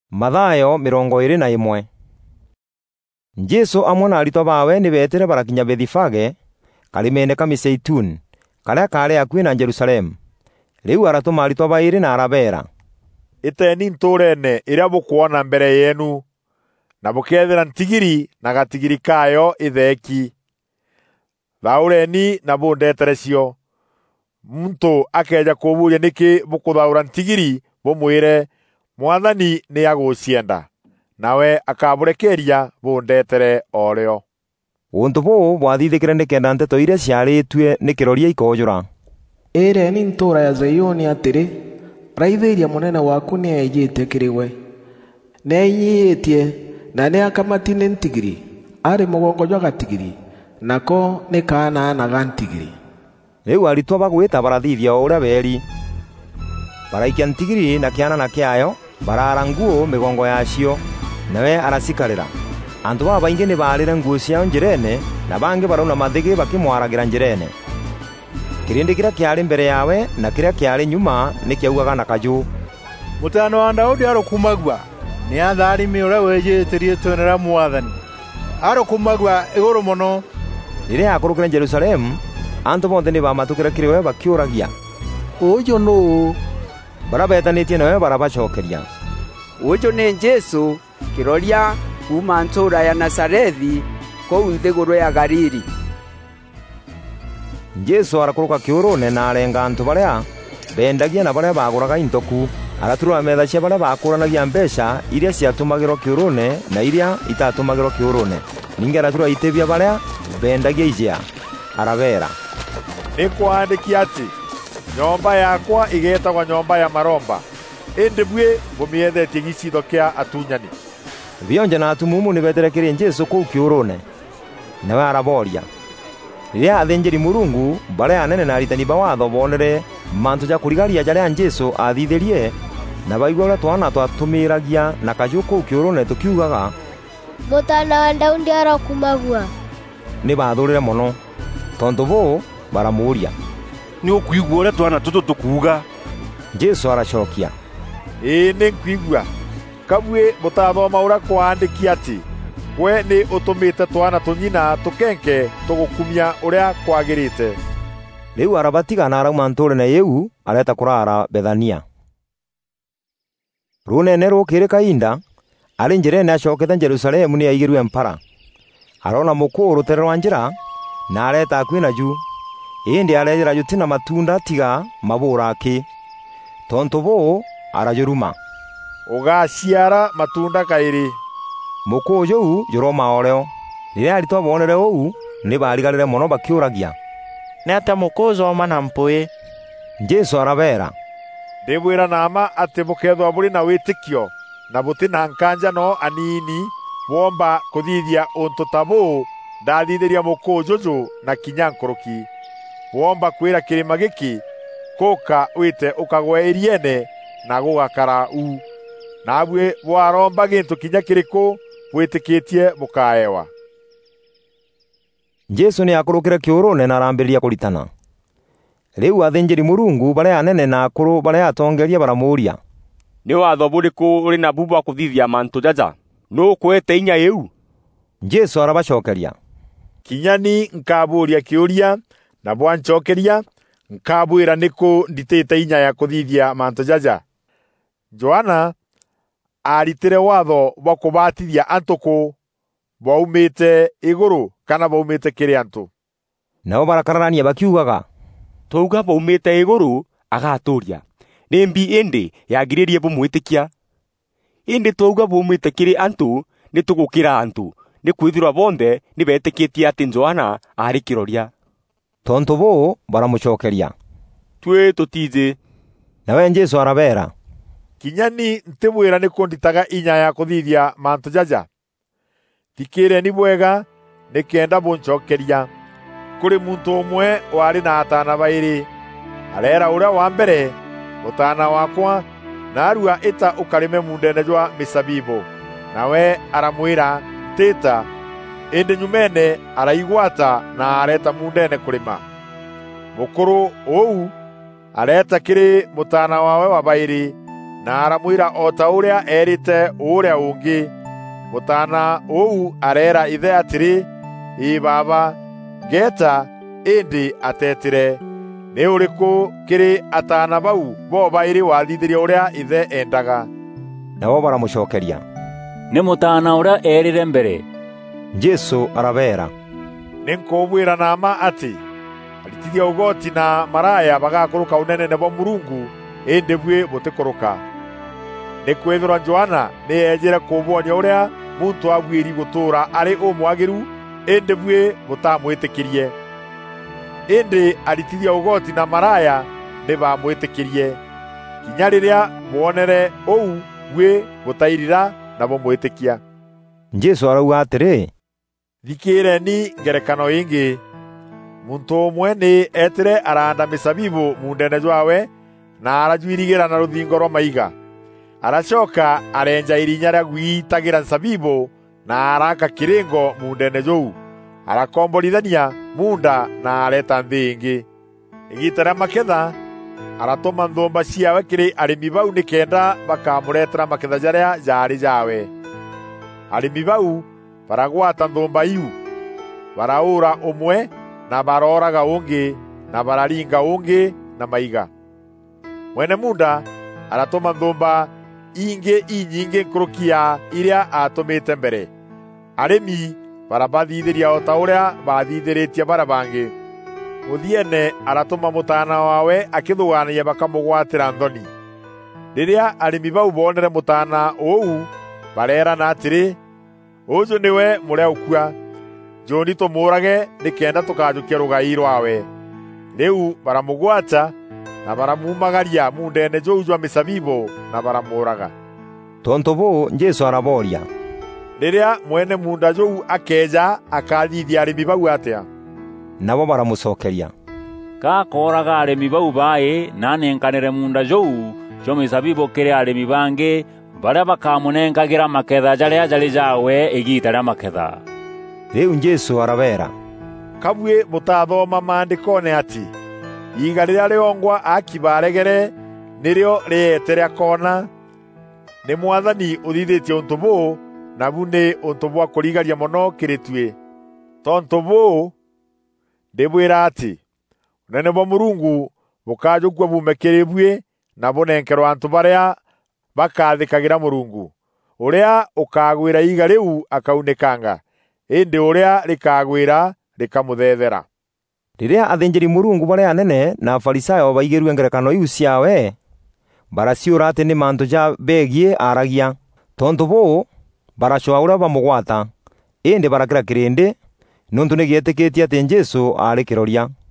Mathayo 21. Jesu amwe na arito bawe ni betire barakinya Bethifage karimene ka Mizeituni karia kari akuhi na Jerusalemu. Riu aratuma arito bairi na arabera, iteni nturene iria bukuona mbere yenu, na bukethera ntigiri na gatigiri kayo itheki. Thaureni na bundeterecio. Muntu akeja kuburia niki bukuthaura ntigiri, bumwire Mwathani ni agucienda, nawe akaburekeria bundetere oreo. Untu buu bwathithikire nikenda nteto iria ciaritue ni kiroria ikojura. Ireni ntura ya Zayuni atiri, raithiria munene waku ni ejite kiriwe. Neinyiitie na ni akamatine ntigiri, ari mugongo jwa gatigiri, nako ni kana na gantigiri. Riu aritwa bagwita barathithia uria beri. Baraikia ntigiri na kiana na kiayo, barara nguo migongo yacio, nawe arasikarira. Antu baba baingi ni barire nguo ciao njirene, na bangi barauna mathigi bakimwaragira njirene. Kirindi kiria kiari mbere yawe na kiria kiari nyuma ni kiaugaga na kaju, Mutano wa Daudi arokumagwa, ni atharimi uria wejitirie twonera Mwathani. Arokumagwa iguru muno. Riria akurukire Jerusalemu, antu bonthe ni bamatukire kiriwe bakiuragia, Uyu no barabetanitie nawe barabacokeria, Uyu ni Jesu kiroria kuma ntura ya Nazarethi kou nthiguru ya Galili. Jesu arakuruka kiurune na arenga antu baria bendagia na baria baguraga intoku, araturura metha cia baria bakuranagia mbeca iria ciatumagirwo kiurune na iria itatumagirwo kiurune. Ningi araturura itebia baria bendagia ijea, arabera, Ni kwandiki ati nyomba yakwa igetagwa nyomba ya maromba, indi bwe bumiethetie gicitho kia atunyani. Bionje na atumumu ni beterekirie Jesu kou kiurune, nawe araboria. Riria athinjiri Murungu baria anene na aritani ba watho bonere mantu ja kurigaria jaria Jesu athithirie, na baigua uria twana twatumiragia na kaju kou kiurune tukiugaga, Mutana wa Daudi arokumagua. ni bathurire muno. Tondu buu baramuria, Ni ukuigua uria twana tutu tukuga. Jesu aracokia, Ni nkwigua. Kabwe mutathoma uria kwandiki ati we ni utumite twana tunyina tukenke tugukumia uria kwagirite. Riu arabatiga na arauma nturene yeu areta kurara Bethania. Runene rukire kainda ari njirene acokete Jerusalemu ni aigirwe mpara. Arona mukuru rutererwa njira na areta akuhi na ju, indi arejera jutina matunda tiga mabura aki. Tontu buu arajuruma, Ugaciara matunda kairi. mukuru jou juroma oreo. Riria aritwa bonere uu ni barigarire muno bakiuragia, Ni atia mukuzoma na mpui? Jesu arabera, Ndibwira nama ati mukethwa buri na witikio na butina nkanja no anini womba kuthithia untu tabu ndathithiria mukujuju na kinya nkuruki. Womba kwira kirima giki kuka wite ukagwe iriene na gugakara u. Nabwe bwaromba gintu kinya kiriku witikitie bukaewa. Jesu ni akurukire kiurune na arambiriria kuritana. Riu athinjiri Murungu baria anene na akuru baria atongeria baramuria, Ni watho buriku uri na bubu wa kuthithia mantu jaja? No kwete inya yeu? Jesu arabacokeria, Kinyani nkaburia kiuria na bwancokeria nkabwira niku nditite inya ya kuthithia mantu jaja. Joana aritire watho bwa kubatithia antuku baumite iguru kana baumite kiri antu. nao barakararania bakiugaga, Twauga baumite iguru agaturia. Ni mbi indi yagiririe bumwitikia. Indi twauga baumite kiri antu ni tugukira antu. Ni kwithirwa bonthe ni betikitie ati Joana ari kiroria. tontu buu baramucokeria. Twe tutije. Nawe Jesu arabera, Kinyani ntibwira niku nditaga inya ya kuthithia mantu jaja. Thikire ni bwega nikenda buncokeria. Kuri muntu umwe wari na atana bairi. Arera uria wa mbere, mutana wakwa narua ita ukarime mundene jwa misabibu. Nawe aramwira tita, indi nyumene araigwata na areta mundene kurima. Mukuru ou areta kiri mutana wawe wa bairi, na aramwira o ta uria erite uria ungi. Mutana uu arera ithe atiri, "Ii baba, ngeta indi atetire. Ni uriku kiri atana bau bo bairi wathithirie uria ithe endaga?" Nabo baramucokeria, "Ni mutana uria erire mbere." Jesu arabera, "Ninkubwira nama ati aritithia ugoti na maraya bagakuruka unenene bwa Murungu, indi bwe butikuruka. Ni kwithira Johana ni ejire kubonia uria muntu agwiri gutura ari umwagiru, indi bwe butamwitikirie. Indi aritithia ugoti na maraya ni bamwitikirie. Kinya riria muonere ou bwe butairira na bumwitikia." Jesu arauga atiri, "Thikireni ngerekano ingi. Muntu umwe ni etire aranda misabibu mundene jwawe, na arajwirigira na ruthingo rwa maiga. Aracoka arenja irinya ria gwitagira nsabibu, na araka kiringo mundene jou. Arakomborithania munda na areta nthi ingi. Igita ria maketha aratuma nthumba ciawe kiri arimi bau nikenda bakamuretera maketha jaria jari jawe. Arimi bau baragwata nthumba iu, baraura umwe na baroraga ungi na bararinga ungi na maiga. Mwene munda aratuma nthumba ingi inyingi nkurukia iria atumite mbere. Arimi barabathithiria o ta uria bathithiritie bara bangi. Muthiene aratuma mutana wawe akithugania bakamugwatira nthoni. Riria arimi bau bonere mutana uu, barerana atiri, "Uju niwe muria ukua. Njoni tumurage nikenda tukajukia rugai rwawe." Riu baramugwata na baramumagaria mundene jou jwa misabibu na baramuraga. Tonto bu Jesu araboria, "Riria mwene munda jou akeja akathithia arimi bau atia?" Nabo baramucokeria, "Gakoraga arimi bau bai na nenkanire munda jou jo misabibu kiri arimi bangi baria bakamunenkagira maketha jaria jari jawe igita ria maketha." Riu Jesu arabera, "Kabwe mutathoma maandikone ati, iga riria riongwa akibaregere nirio riete ria kona? Ni Mwathani uthithitie untu buu, na bu ni untu bwa kurigaria muno kiri tue. Tontu buu ndibwira ati, unene bwa Murungu bukajukua bume kiri bue, na bunenkerwa antu baria bakathikagira Murungu. Uria ukagwira iga riu akaunikanga, indi uria rikagwira rikamuthethera." Riria athinjiri Murungu baria anene na Afarisayo baigirwe ngerekano iu ciawe, baraciura ati ni mantu ja begie aragia. Tontu bu baracoa uria bamugwata, indi barakira kirindi nuntu nigietikitie ati Jesu ari kiroria.